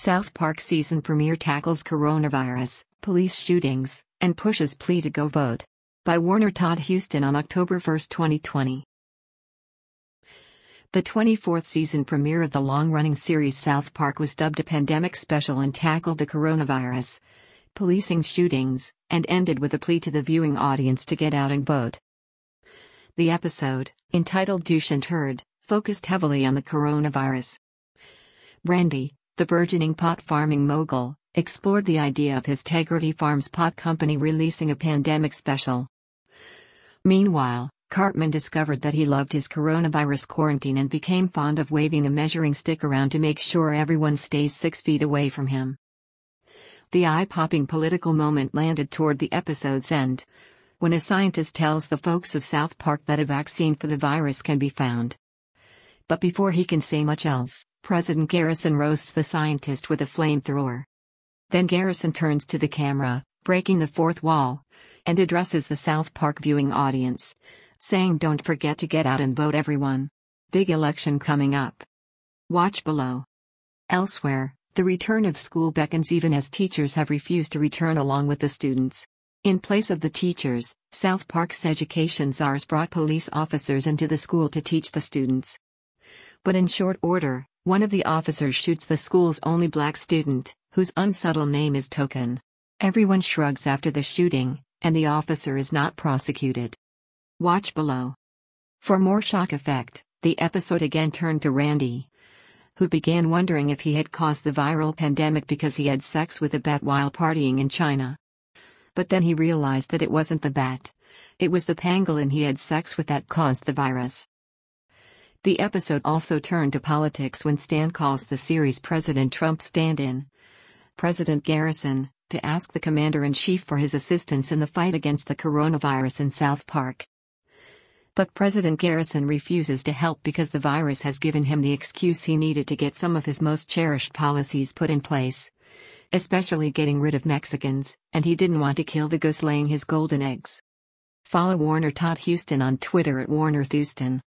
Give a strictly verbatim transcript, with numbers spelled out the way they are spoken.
South Park season premiere tackles coronavirus, police shootings, and pushes plea to go vote. By Warner Todd Huston on October first, twenty twenty. The twenty-fourth season premiere of the long-running series South Park was dubbed a pandemic special and tackled the coronavirus, policing shootings, and ended with a plea to the viewing audience to get out and vote. The episode, entitled Douche and Turd, focused heavily on the coronavirus. Randy, the burgeoning pot farming mogul, explored the idea of his Tegrity Farms pot company releasing a pandemic special. Meanwhile, Cartman discovered that he loved his coronavirus quarantine and became fond of waving a measuring stick around to make sure everyone stays six feet away from him. The eye-popping political moment landed toward the episode's end, when a scientist tells the folks of South Park that a vaccine for the virus can be found. But before he can say much else, President Garrison roasts the scientist with a flamethrower. Then Garrison turns to the camera, breaking the fourth wall, and addresses the South Park viewing audience, saying, "Don't forget to get out and vote, everyone. Big election coming up." Watch below. Elsewhere, the return of school beckons even as teachers have refused to return along with the students. In place of the teachers, South Park's education czars brought police officers into the school to teach the students. But in short order, one of the officers shoots the school's only black student, whose unsubtle name is Token. Everyone shrugs after the shooting, and the officer is not prosecuted. Watch below. For more shock effect, the episode again turned to Randy, who began wondering if he had caused the viral pandemic because he had sex with a bat while partying in China. But then he realized that it wasn't the bat. It was the pangolin he had sex with that caused the virus. The episode also turned to politics when Stan calls the series President Trump stand-in, President Garrison, to ask the commander-in-chief for his assistance in the fight against the coronavirus in South Park. But President Garrison refuses to help because the virus has given him the excuse he needed to get some of his most cherished policies put in place, especially getting rid of Mexicans, and he didn't want to kill the goose laying his golden eggs. Follow Warner Todd Huston on Twitter at Warner Thuston.